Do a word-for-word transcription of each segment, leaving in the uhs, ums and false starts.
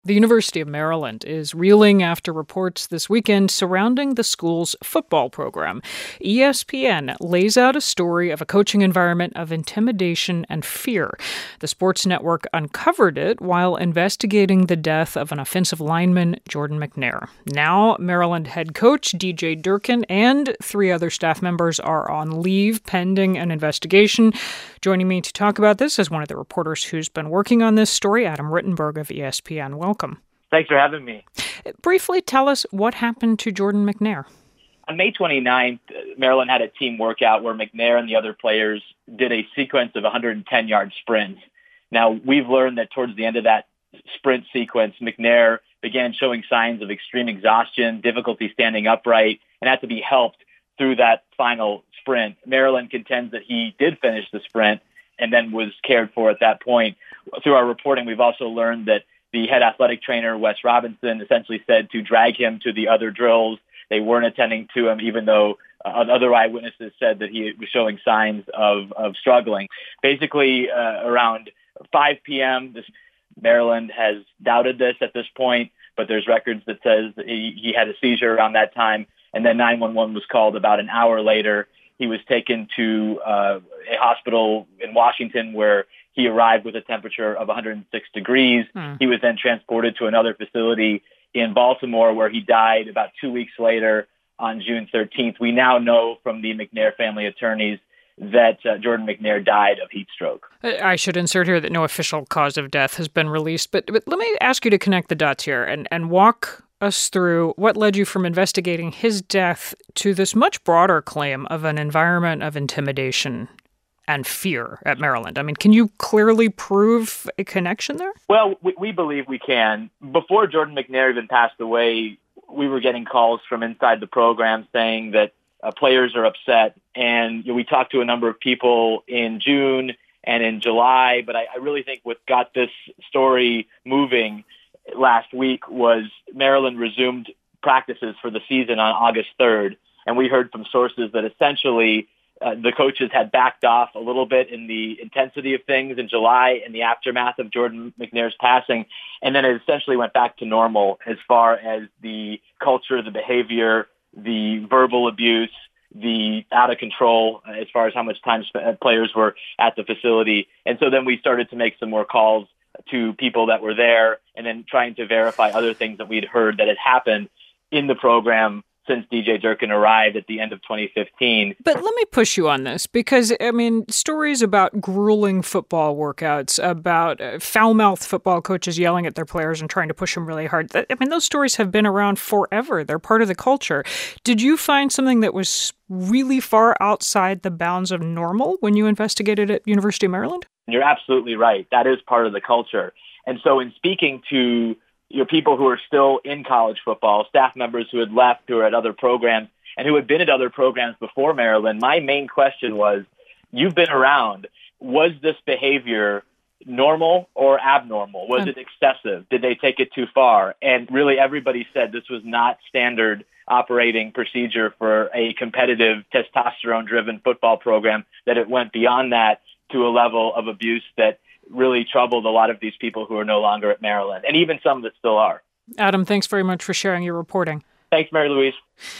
The University of Maryland is reeling after reports this weekend surrounding the school's football program. E S P N lays out a story of a coaching environment of intimidation and fear. The sports network uncovered it while investigating the death of an offensive lineman, Jordan McNair. Now, Maryland head coach D J Durkin and three other staff members are on leave pending an investigation. Joining me to talk about this is one of the reporters who's been working on this story, Adam Rittenberg of E S P N. Welcome. Thanks for having me. Briefly tell us what happened to Jordan McNair. On May twenty-ninth, Maryland had a team workout where McNair and the other players did a sequence of one hundred ten-yard sprints. Now, we've learned that towards the end of that sprint sequence, McNair began showing signs of extreme exhaustion, difficulty standing upright, and had to be helped through that final sprint. Maryland contends that he did finish the sprint and then was cared for at that point. Through our reporting, we've also learned that the head athletic trainer, Wes Robinson, essentially said to drag him to the other drills. They weren't attending to him, even though uh, other eyewitnesses said that he was showing signs of, of struggling. Basically, uh, around five p.m., this, Maryland has doubted this at this point, but there's records that says that he, he had a seizure around that time. And then nine one one was called about an hour later. He was taken to uh, a hospital in Washington where he arrived with a temperature of one hundred six degrees. Hmm. He was then transported to another facility in Baltimore where he died about two weeks later on June thirteenth. We now know from the McNair family attorneys that uh, Jordan McNair died of heat stroke. I should insert here that no official cause of death has been released, but, but let me ask you to connect the dots here and, and walk us through what led you from investigating his death to this much broader claim of an environment of intimidation and fear at Maryland. I mean, can you clearly prove a connection there? Well, we, we believe we can. Before Jordan McNair even passed away, we were getting calls from inside the program saying that uh, players are upset. And you know, we talked to a number of people in June and in July, but I, I really think what got this story moving last week was Maryland resumed practices for the season on August third. And we heard from sources that essentially uh, the coaches had backed off a little bit in the intensity of things in July in the aftermath of Jordan McNair's passing. And then it essentially went back to normal as far as the culture, the behavior, the verbal abuse, the out of control as far as how much time players were at the facility. And so then we started to make some more calls to people that were there and then trying to verify other things that we'd heard that had happened in the program since D J Durkin arrived at the end of twenty fifteen. But let me push you on this because, I mean, stories about grueling football workouts, about uh, foul-mouthed football coaches yelling at their players and trying to push them really hard. That, I mean, those stories have been around forever. They're part of the culture. Did you find something that was really far outside the bounds of normal when you investigated at University of Maryland? You're absolutely right. That is part of the culture. And so in speaking to you know, people who are still in college football, staff members who had left, who are at other programs, and who had been at other programs before Maryland, my main question was, you've been around. Was this behavior normal or abnormal? Was it excessive? Did they take it too far? And really everybody said this was not standard operating procedure for a competitive, testosterone-driven football program, that it went beyond that to a level of abuse that really troubled a lot of these people who are no longer at Maryland, and even some that still are. Adam, thanks very much for sharing your reporting. Thanks, Mary Louise.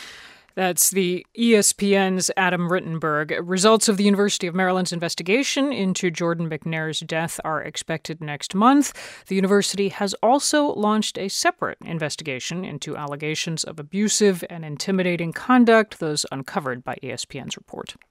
That's the E S P N's Adam Rittenberg. Results of the University of Maryland's investigation into Jordan McNair's death are expected next month. The university has also launched a separate investigation into allegations of abusive and intimidating conduct, those uncovered by E S P N's report.